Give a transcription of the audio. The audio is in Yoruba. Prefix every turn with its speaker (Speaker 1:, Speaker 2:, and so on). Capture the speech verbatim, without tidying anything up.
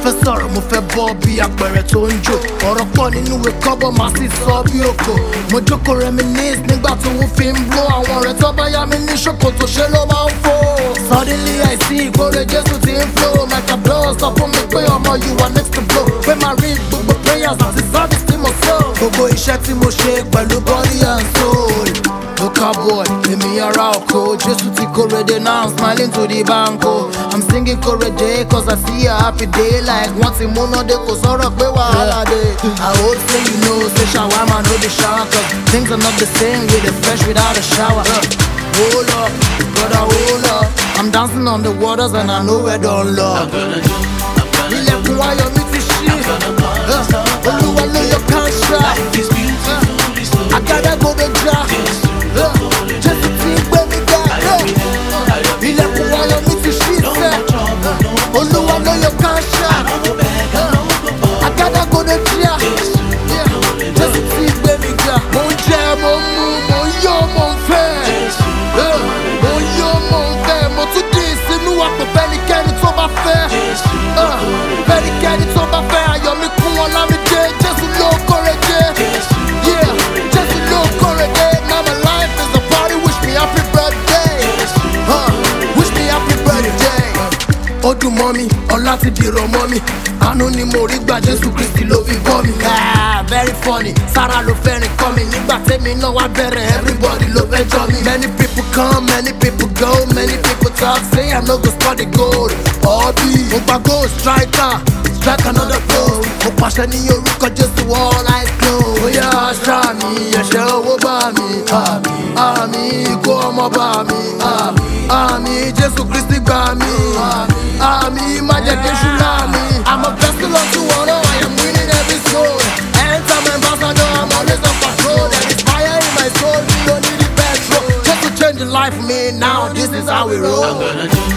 Speaker 1: fẹ́ sọ̀rọ̀ mo fẹ́ bọ́ bí apẹ̀rẹ̀ tó ń jò. Ọ̀rọ̀ pọ̀ nínú ìwé kọ́bọ̀ máa sì sọ bí òkò. Mo jókòó reminisce nígbà tó ń fi ń blow. Àwọn ọ̀rẹ́ tó bá yá mi ní ṣòkòtò ṣe ló máa ń fò. Suddenly I see ìkórè Jésù ti ń flow. Micah blow sọ fún mi pé ọmọ you are next to blow. Pé máa rí gbogbo prayers àti service tí mo so. Gbogbo iṣẹ́ tí mo ṣe pẹ̀lú body and soul. Local boy, èmi ara oko. Jésù ti kórede now I'm smiling to the banko. I'm singing kórede cause I see a happy day. Like wọ́n ti múná dé kò sọ̀rọ̀ pé wàhálà dé. I hope say you know say shawarma no dey shower. Cause things are not the same with it fresh without a shower. Hold up, brother hold up. I'm dancing on the waters and I know I don't love. Ilẹ̀kùn ayọ̀ mi ti ṣí. Olúwa ló yọ káńṣá. Àgàdá gbọdọ̀ já. Jésù ti gbé mi ga. Ilẹ̀kùn ayọ̀ mi ti ṣí sẹ́. Olúwa ló yọ káńṣá. Àgàdá gbọdọ̀ já. Jésù ti gbé mi ga. Mo ń jẹ, mo ń mu, mo ń yó, mo ń fẹ́. Mo ń yó, mo ń fẹ́. Mo tún dín sínú àpò fẹ́nikẹ́ni tó bá fẹ́. Fẹ́nikẹ́ni tó bá fẹ́ ayọ̀ mi kún wọn lámìdé. Jésù ló kórede. Yeah, Jésù ló kórede. Now my life is a party. Wish me happy birthday. Uh, wish me happy birthday. Ó dùn mọ́ mi, ọlá ti dìrọ̀ mọ́ mi. Àánú ni mo rí gbà Jésù Kristi ló fi bọ́ mi. Ah, very funny, Sára ló fẹ́rin kọ́ mi. Nígbà tẹ́mi náà wá bẹ̀rẹ̀, everybody ló fẹ́ jọ mi. Many people come, many people go, many people talk. Say I no go score the goal. Ọ̀bí, mo gba goal striker, strike another goal. Mo pàṣẹ ní orúkọ Jésù all eyes closed. Bóyá aṣá mi, ẹ̀ṣẹ̀ owó bá mi. Àmì ikú ọmọ bá mi. Àmì Jésù Kristi gbà mí. Àmì má jẹ́ kí èṣù lá mi. I'm a vessel unto honor, I am winning every soul. Enter my ambassador, I'm always on patrol. There is fire in my soul, we don't need the petrol. Just to change the life for me now, this is how we roll.